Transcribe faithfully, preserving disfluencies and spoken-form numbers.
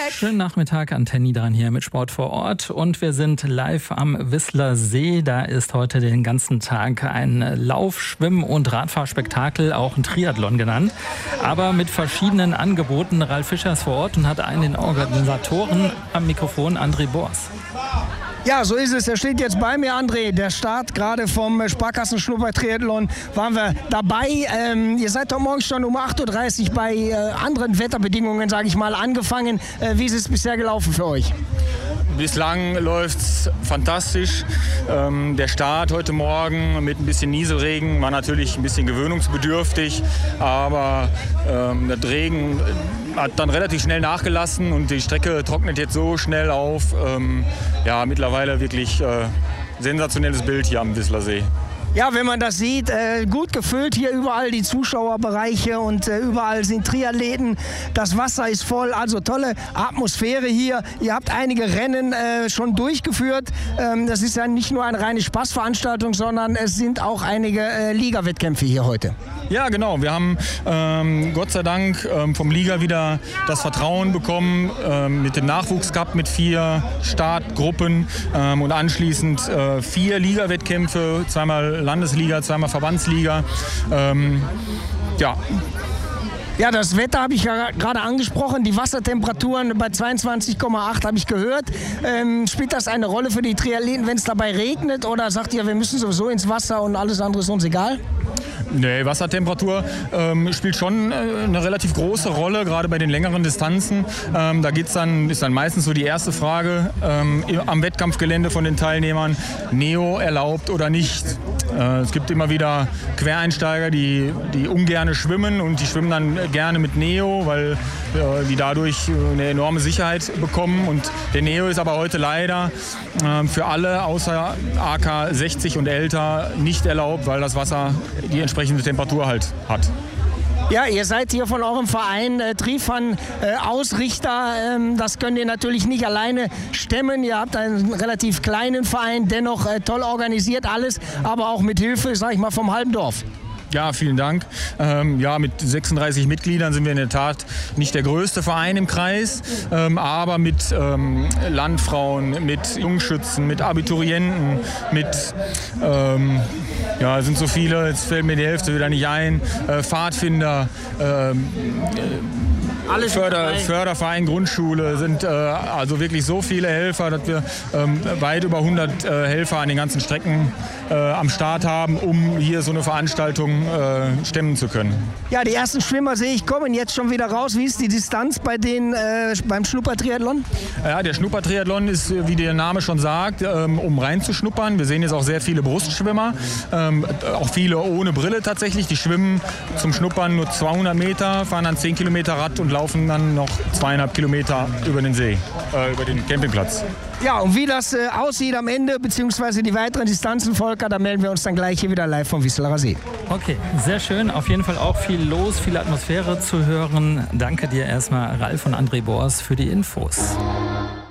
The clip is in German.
Schönen Nachmittag, Antenne Niederrhein hier mit Sport vor Ort. Und wir sind live am Wisseler See. Da ist heute den ganzen Tag ein Lauf-, Schwimm- und Radfahrspektakel, auch ein Triathlon genannt. Aber mit verschiedenen Angeboten. Ralf Fischer ist vor Ort und hat einen den Organisatoren am Mikrofon, André Bors. Ja, so ist es. Er steht jetzt bei mir, André. Der Start gerade vom Sparkassen-Schnupper-Triathlon waren wir dabei. Ähm, ihr seid heute Morgen schon um acht Uhr dreißig bei äh, anderen Wetterbedingungen, sage ich mal, angefangen. Äh, wie ist es bisher gelaufen für euch? Bislang läuft es fantastisch. Ähm, der Start heute Morgen mit ein bisschen Nieselregen war natürlich ein bisschen gewöhnungsbedürftig, aber ähm, der Regen hat dann relativ schnell nachgelassen und die Strecke trocknet jetzt so schnell auf. Ähm, ja, mittlerweile wirklich äh, sensationelles Bild hier am Wisseler See. Ja, wenn man das sieht, äh, gut gefüllt hier überall die Zuschauerbereiche und äh, überall sind Triathleten. Das Wasser ist voll, also tolle Atmosphäre hier. Ihr habt einige Rennen äh, schon durchgeführt. Ähm, das ist ja nicht nur eine reine Spaßveranstaltung, sondern es sind auch einige äh, Liga-Wettkämpfe hier heute. Ja, genau. Wir haben ähm, Gott sei Dank ähm, vom Liga wieder das Vertrauen bekommen ähm, mit dem Nachwuchscup mit vier Startgruppen ähm, und anschließend äh, vier Liga-Wettkämpfe, zweimal Landesliga, zweimal Verbandsliga. Ähm, ja. Ja, das Wetter habe ich ja gerade angesprochen. Die Wassertemperaturen bei zweiundzwanzig Komma acht habe ich gehört. Ähm, spielt das eine Rolle für die Triathleten, wenn es dabei regnet? Oder sagt ihr, wir müssen sowieso ins Wasser und alles andere ist uns egal? Nee, Wassertemperatur ähm, spielt schon äh, eine relativ große Rolle, gerade bei den längeren Distanzen. Ähm, da geht's dann, ist dann meistens so die erste Frage ähm, am Wettkampfgelände von den Teilnehmern, Neo erlaubt oder nicht. Äh, es gibt immer wieder Quereinsteiger, die, die ungerne schwimmen und die schwimmen dann gerne mit Neo, weil äh, die dadurch eine enorme Sicherheit bekommen. Und der Neo ist aber heute leider äh, für alle außer A K sechzig und älter nicht erlaubt, weil das Wasser die entsprechende Temperatur halt hat. Ja, ihr seid hier von eurem Verein äh, Trifan äh, Ausrichter. Ähm, das könnt ihr natürlich nicht alleine stemmen. Ihr habt einen relativ kleinen Verein, dennoch äh, toll organisiert alles, aber auch mit Hilfe, sag ich mal, vom halben Dorf. Ja, vielen Dank. Ähm, ja, mit sechsunddreißig Mitgliedern sind wir in der Tat nicht der größte Verein im Kreis, ähm, aber mit ähm, Landfrauen, mit Jungschützen, mit Abiturienten, mit, ähm, ja, sind so viele, jetzt fällt mir die Hälfte wieder nicht ein, äh, Pfadfinder, ähm, Alle Förder, Förderverein, Grundschule, sind äh, also wirklich so viele Helfer, dass wir ähm, weit über hundert äh, Helfer an den ganzen Strecken äh, am Start haben, um hier so eine Veranstaltung äh, stemmen zu können. Ja, die ersten Schwimmer sehe ich kommen jetzt schon wieder raus. Wie ist die Distanz bei den, äh, beim Schnuppertriathlon? Ja, der Schnuppertriathlon ist, wie der Name schon sagt, ähm, um reinzuschnuppern. Wir sehen jetzt auch sehr viele Brustschwimmer, ähm, auch viele ohne Brille tatsächlich. Die schwimmen zum Schnuppern nur zweihundert Meter, fahren dann zehn Kilometer Rad und laufen dann noch zweieinhalb Kilometer über den See, äh, über den Campingplatz. Ja, und wie das äh, aussieht am Ende, beziehungsweise die weiteren Distanzen, Volker, da melden wir uns dann gleich hier wieder live vom Wisseler See. Okay, sehr schön. Auf jeden Fall auch viel los, viel Atmosphäre zu hören. Danke dir erstmal, Ralf und André Bors, für die Infos.